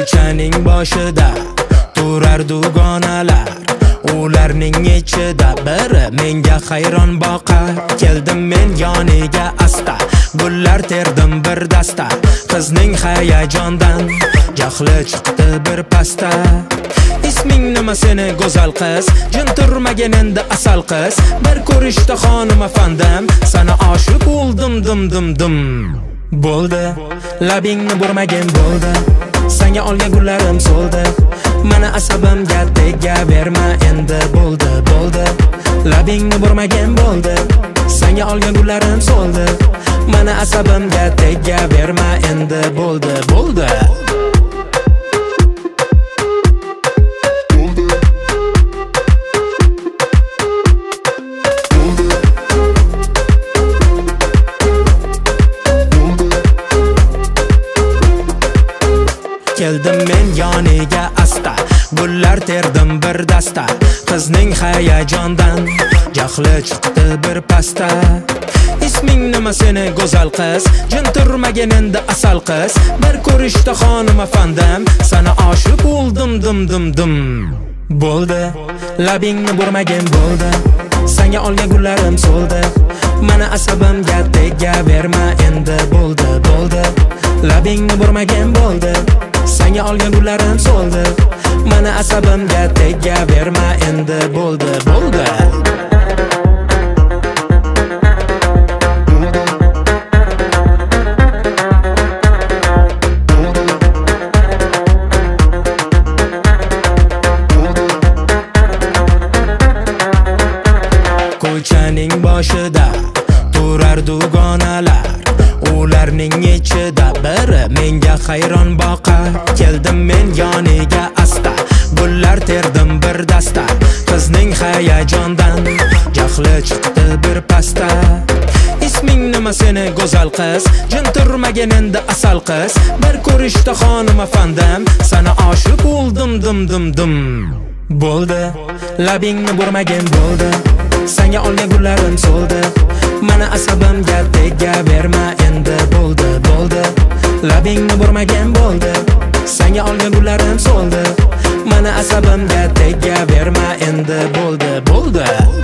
Ko'chaning boshida turar dugonalar, ularning ichida biri menga hayron boqar. Keldim men yoniga asta, gullar terdim bir dasta. Qizning hayajondan jahli chiqdi bir pasta. Isming nima seni go'zal qiz? Jin turmagin endi asal qiz. Bir ko'rishda xonim afandim, sana oshiq bo'ldim dim. Bo'ldi, labingni burmagin bo'ldi. Senga olgan gullarim so'ldi. Mana asabimga tegaverma endi bo'ldi. Labingni burmagin bo'ldi. Senga olgan gullarim so'ldi. Mana asabimga tegaverma endi bo'ldi. Keldim men yoniga asta, gullar terdim bir dasta. Qizning hayajondan jahli chiqdi bir pasta. Isming nima seni go'zal qiz? Jin turmagin endi asal qiz. Bir ko'rishda xonim afandim, sana oshiq bo'ldim dim. Bo'ldi, labingni burmagin bo'ldi. Senga olgan gullarim so'ldi. Mana asabimga tegaverma endi bo'ldi. Labingni burmagin bo'ldi. Senga olgan gullarim so'ldi. Mana asabimga tegaverma endi bo'ldi. Ko'chaning boshida turar dugonalar, ularning ichida biri menga hayron boqar. Keldim men yoniga asta, gullar terdim bir dasta. Qizning hayajondan jahli chiqdi bir pasta. Isming nima seni go'zal qiz? Jin turmagin endi asal qiz. Bir ko'rishda xonim afandim, sana oshiq bo'ldim dim. Bo'ldi, labingni burmagin bo'ldi. Senga olgan gullarim so'ldi. Mana asabimga tegaverma endi bo'ldi. Labingni burmagin bo'ldi. Senga olgan gullarim so'ldi. Mana asabimga tegaverma endi bo'ldi.